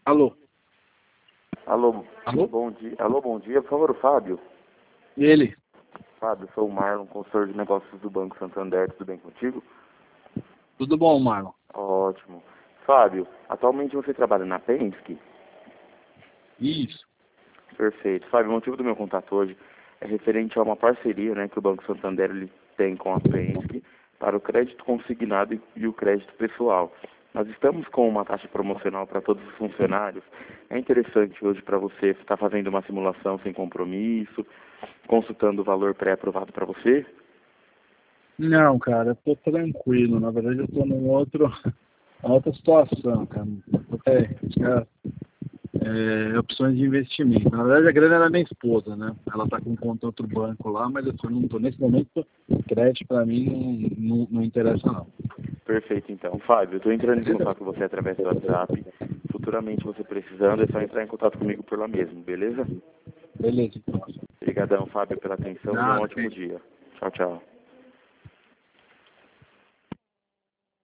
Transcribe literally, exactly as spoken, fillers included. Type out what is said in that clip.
Alô? Alô, Alô? bom dia. Alô, bom dia. Por favor, o Fábio. Ele? Fábio, sou o Marlon, consultor de negócios do Banco Santander. Tudo bem contigo? Tudo bom, Marlon? Ótimo. Fábio, atualmente você trabalha na Penske? Isso. Perfeito. Fábio, o motivo do meu contato hoje é referente a uma parceria, né, que o Banco Santander ele tem com a Penske para o crédito consignado e e o crédito pessoal. Nós estamos com uma taxa promocional para todos os funcionários. É interessante hoje para você estar fazendo uma simulação sem compromisso, consultando o valor pré-aprovado para você? Não, cara, eu tô tranquilo. Na verdade, eu tô num outro, uma outra situação, cara. Eu tô até buscar é, opções de investimento. Na verdade, a grana é da minha esposa, né? Ela tá com conta em outro banco lá, mas eu não tô, nesse momento, crédito para mim não, não, não interessa, não. Perfeito, então. Fábio, eu estou entrando em contato com você através do WhatsApp. Futuramente, você precisando, é só entrar em contato comigo por lá mesmo, beleza? Beleza, então. Obrigadão, Fábio, pela atenção e um Nada, ótimo dia. Tchau, tchau.